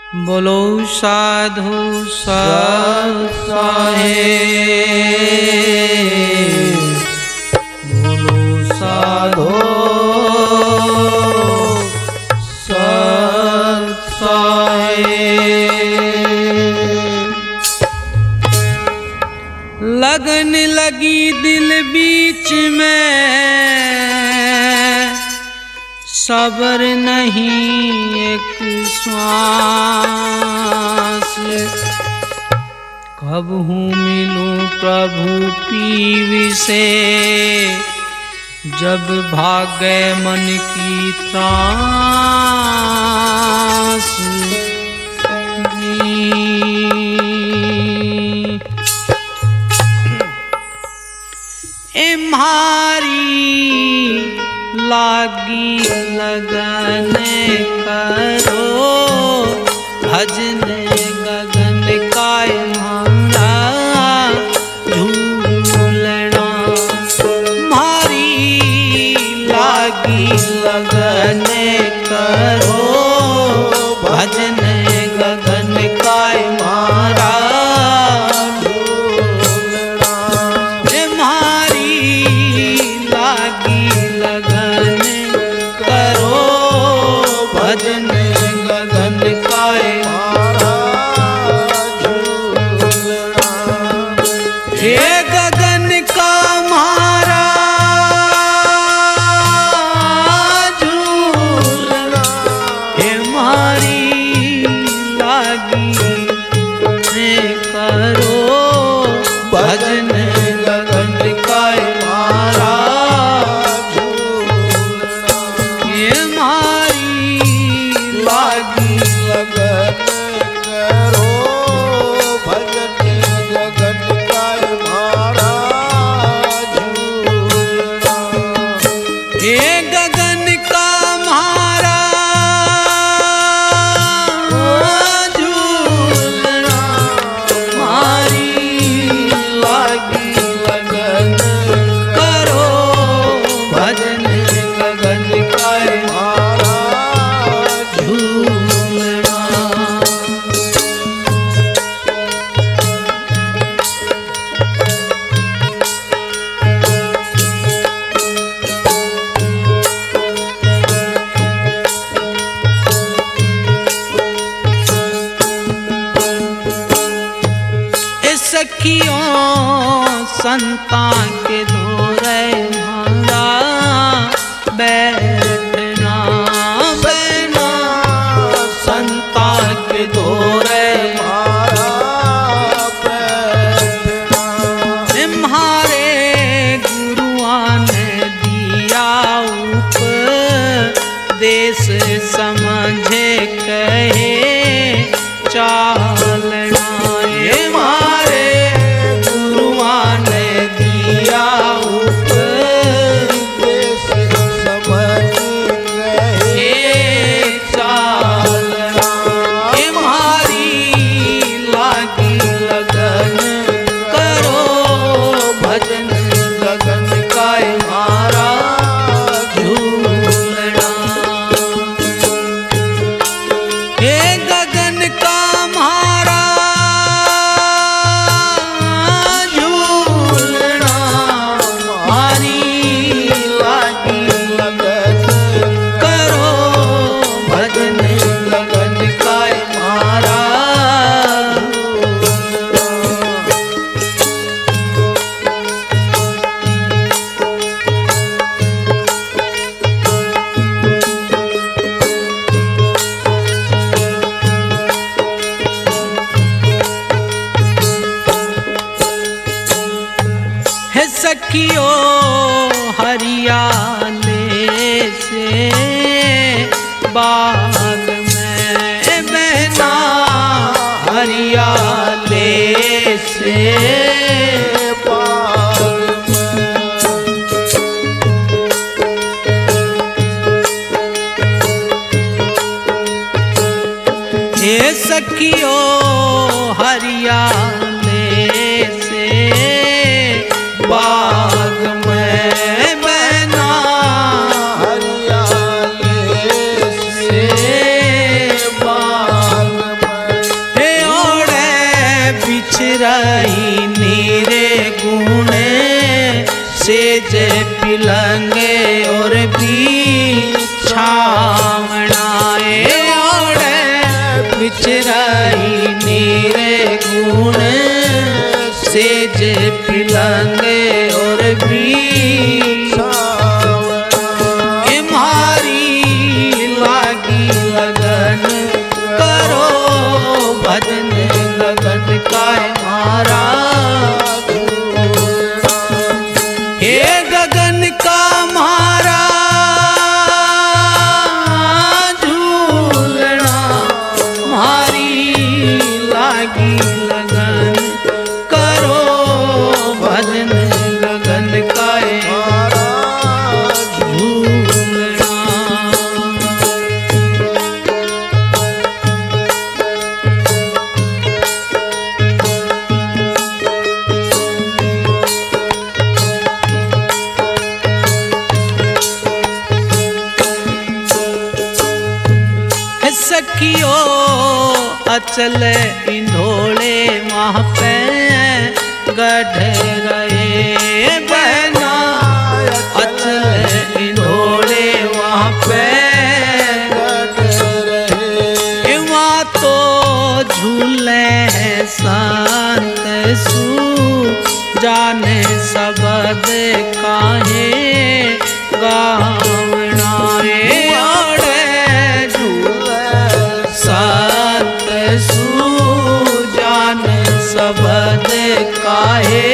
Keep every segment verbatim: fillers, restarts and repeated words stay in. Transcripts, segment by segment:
बोलो साधु सत साहेब, बोलो साधु सत साहेब। लगन लगी दिल बीच में, सब्र नहीं एक श्वास। कब हूँ मिलूं प्रभु पीव से, जब भागे मन की त्रास। ए मारी लागी लगन करो, भजन गगन काय मारा झूलना। मारी लागी लगन करो, भजन गगन काय मारा झूलना। मारी लागी लगन करो, भजन गगन काय मारा झूलना। हे गगन का मारा झूलना, हे मारी लागी करो, भजन गगन काय मारा झूलना। ये मारी लागी लगन करो, भजन गगन काय मारा झूलना। ये गगन का मारा झूलना, मारी लागी लगन करो, भजन गगन काय मारा झूलना। ए सखियों संतां के धोरे मारा बैठना, बैठना संतां के धोरे मारा बैठना। तुम्हारे गुरुआं ने दिया उपदेश, समझे कहे चालना। ये मारे गुरुआं ने दिया उपदेश, समझे कहे चालना। ये मारी लागी लगन करो, भजन गगन काय मारा झूलना। हे गगन का मारा झूलना, मारी लागी लगन करो, भजन गगन काय मारा है सखियो हरियाले से बाग में बहना, हरियाले से बाग में। हे सखियो हरियाले से बाग में बहना, हरियाले से बाग में। पिलंगे और बिछावनाए ओढ़े बिचराई नीरे गुण सेज पिलंगे और बिछावना मारी लागी लगन करो भजन गगन काय मारा हे गगन का मारा झूलना मारी लागी लगन करो भजन गगन काय मारा झूलना। सखियो अचल इंधोले वहाँ पे गढ़ रहे बहना अचल इंधोले वहाँ पे गढ़ रहे वहाँ तो झूले हैं संत सू जाने सबद काहे गावना संत सुजान सबद काहे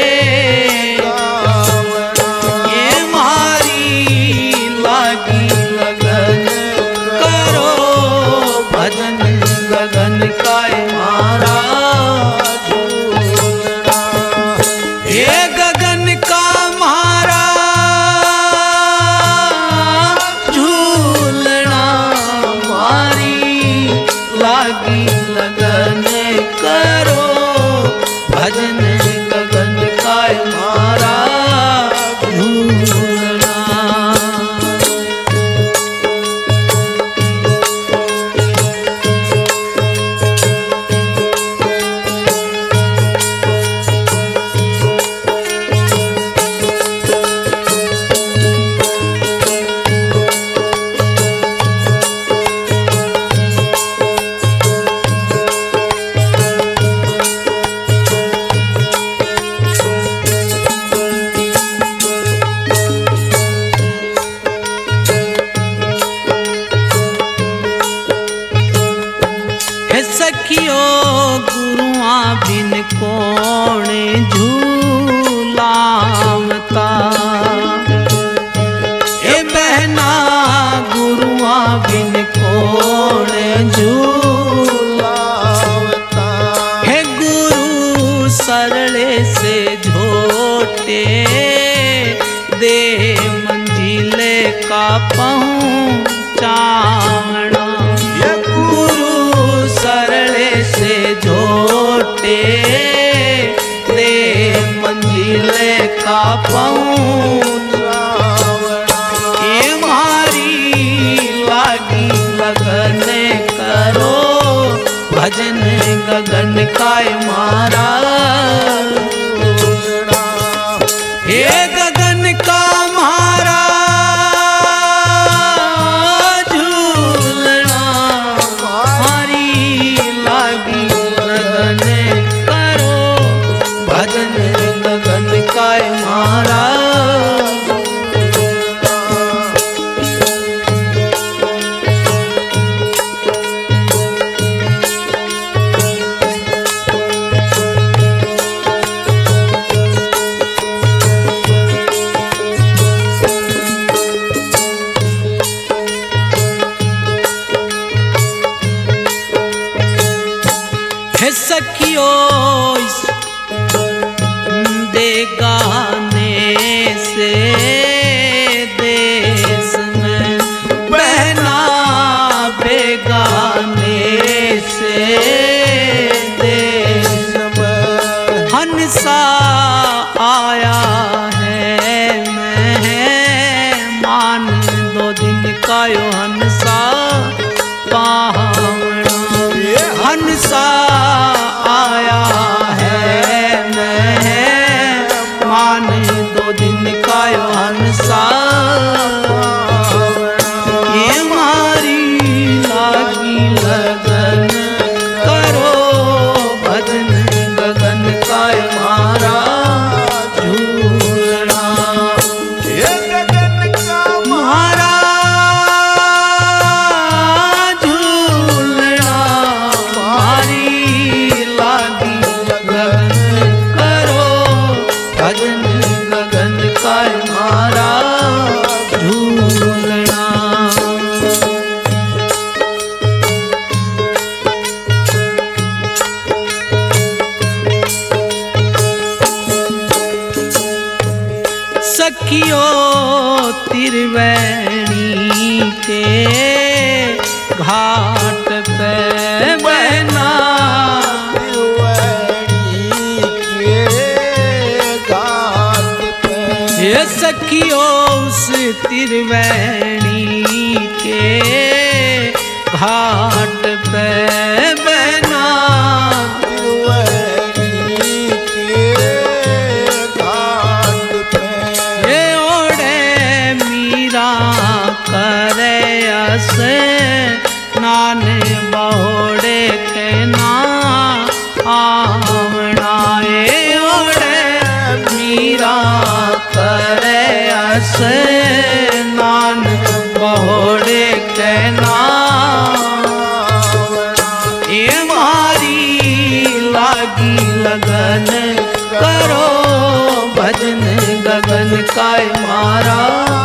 ये मारी लागी लगन करो भजन गगन काय मारा झूलना ये गगन का मारा झूलना मारी लागी लगन करो भजन गगन काय मारा झूलना। सखियो गुरुआ बिन कौन झूलावता ए बहना गुरुआ बिन कौन झूलावता हे गुरु सरले से झोटे दे मंजिले का पहुँचावना सरले से झोटे दे मंजिले का पहुँचावना ये मारी लागी लगन करो भजन गगन काय मारा ये गगन का मारा गगन काय मारा हे सखियो बेगाने से देश में बहना बेगाने से देश में हंसा आया है मेहमान दो दिन का यो हंसा पावना हंसा आया है मान दो दिन का यो हंसा सखियो त्रिवेणी के घाट पे बहना ये सखियो उस त्रिवेणी के घाट पे बहना ये ओढ़े मीरा करे असे नान बहुड़े के ना आवना ये ओढ़े मीरा करे असे नान बहुड़े के ना ये मारी लागी लगन करो भजन गगन काय मारा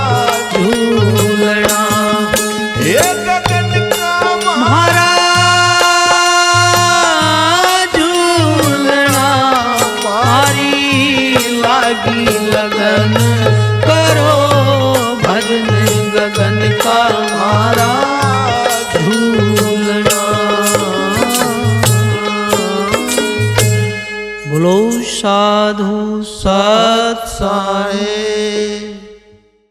झूलना ये गगन का मारा झूलना मारी लागी लगन करो भजन गगन का मारा झूलना। बोलो साधु सत साई।